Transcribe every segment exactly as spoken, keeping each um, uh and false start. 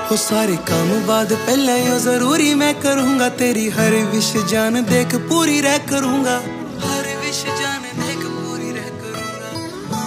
वो सारे काम बाद पहले यो जरूरी मैं करूँगा, तेरी हर विश जान देख पूरी रह करूँगा, हर विश जान देख पूरी रह करूँगा।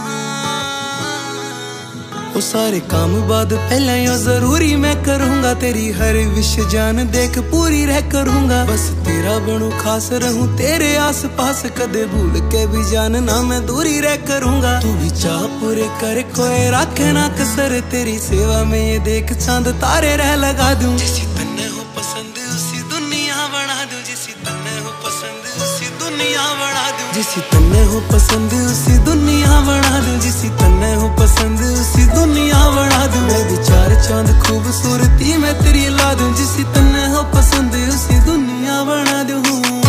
वो सारे काम बाद पहले यो जरूरी मैं करूँगा, तेरी हर विश जान देख पूरी रह करूँगा। बस तेरा बनू खास रहूं तेरे आस पास, कदे भूल के भी जान ना मैं दूरी रह करूँगा। तू भी चाह पूरे कर कोई रखे ना कसर, तेरी सेवा में ये देख चांद तारे रह लगा दूं। जिसी तन्ने हो पसंद उसी दुनिया बना दूं, जिसी तन्ने हो पसंद उसी दुनिया बना दूं, जिसी तन्ने हो पसंद उसी दुनिया बना दूं, जिसी तन्ने हो पसंद उसी दुनिया बना दूं। मैं भी चार चांद खूबसूरती में तेरी ला दूं, जिसी तन्ने हो पसंद उसी दुनिया बना दूं।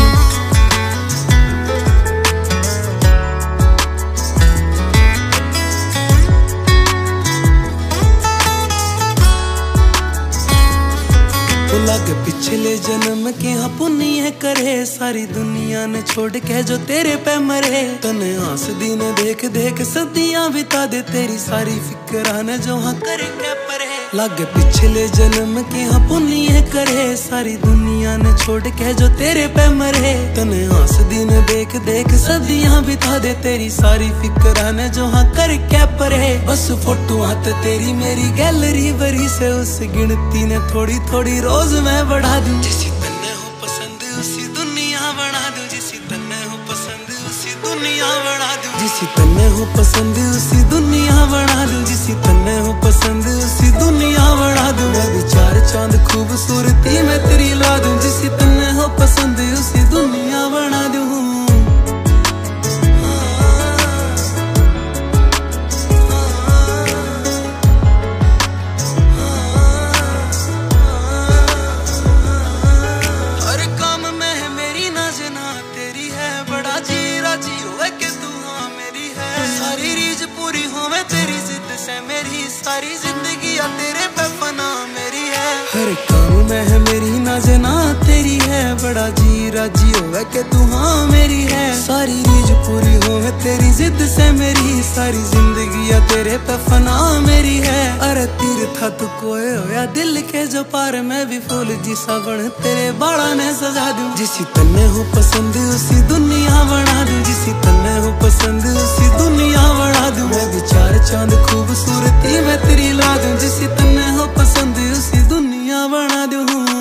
लग पिछले जन्म के हाँ पुण्य करे, सारी दुनिया ने छोड़ के जो तेरे पे मरे। तने आस दी ने देख देख सदियां बिता दे, तेरी सारी फिक्रा ने जो हाँ करे क्या परे। लग पिछले जन्म के हाँ पुण्य करे, सारी दुनिया ने छोड़ के जो तेरे पे मरे। तने आस दी ने देख देख सदियां बिता दे, तेरी सारी फिक्रा ने जो हाँ करे क्या परे। बस फोटो हाथ तेरी मेरी गैलरी भरी से, उस गिनती ने थोड़ी थोड़ी रोज मैं बढ़ा दूं। जिसी तन्ने हो पसंद उसी दुनिया बना दूं, जिसी तन्ने हो पसंद उसी दुनिया बना दूं, जिसी तन्ने हो पसंद उसी दुनिया बना दूं, जिसी तन्ने हो पसंद उसी दुनिया बना दूं। मैं भी चार चांद खूबसूरती में तेरी ला दूं, जिसी तन्ने हो पसंद उसी दुनिया बना दूं। सारी जिंदगी या तेरे पे फना मेरी है, हर काम में है मेरी नाजना तेरी है। बड़ा जी राजी होवे के तू हाँ मेरी है, सारी रीज पूरी होवे तेरी जिद से मेरी। सारी जिंदगी या तेरे पे फना मेरी है। अरे तीर था तू कोई होया दिल के जो पार, मैं भी फूल जी सा बन तेरे बाड़ा ने सजा दूं। जिसी तन्ने हो पसंद उसी दुनिया बना दूं, जिसी तन्ने हो पसंद उसी दुनिया बना दूं। मैं भी चार चांद खूबसूरती में तेरी ला दूं, जिसी तन्ने हो पसंद उसी दुनिया बना दूं।